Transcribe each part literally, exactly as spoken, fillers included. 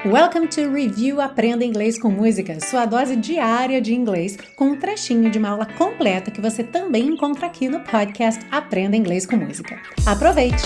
Welcome to Review Aprenda Inglês com Música, sua dose diária de inglês, com um trechinho de uma aula completa que você também encontra aqui no podcast Aprenda Inglês com Música. Aproveite!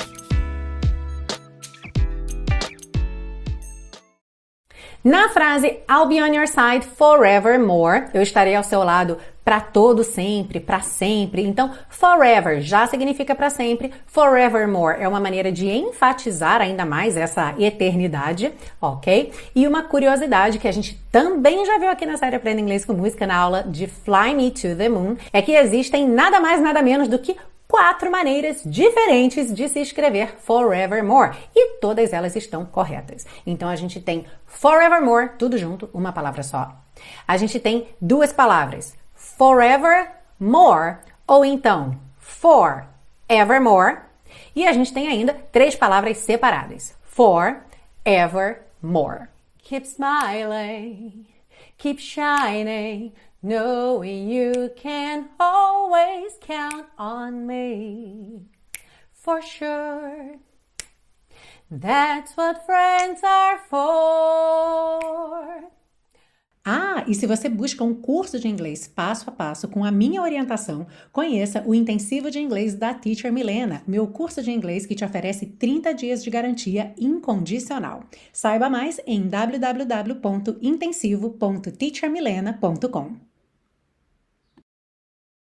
Na frase I'll be on your side forevermore, eu estarei ao seu lado para todo sempre, para sempre. Então, forever já significa para sempre. Forevermore é uma maneira de enfatizar ainda mais essa eternidade, ok? E uma curiosidade que a gente também já viu aqui na série Aprenda Inglês com Música, na aula de Fly Me to the Moon, é que existem nada mais, nada menos do que quatro maneiras diferentes de se escrever forevermore e todas elas estão corretas. Então a gente tem forevermore, tudo junto, uma palavra só. A gente tem duas palavras, forevermore ou então forevermore. E a gente tem ainda três palavras separadas, forevermore. Keep smiling, keep shining, knowing you can always count on me. For sure, that's what friends are for. Ah, e se você busca um curso de inglês passo a passo com a minha orientação, conheça o Intensivo de Inglês da Teacher Milena, meu curso de inglês que te oferece trinta dias de garantia incondicional. Saiba mais em w w w ponto intensivo ponto teacher milena ponto com.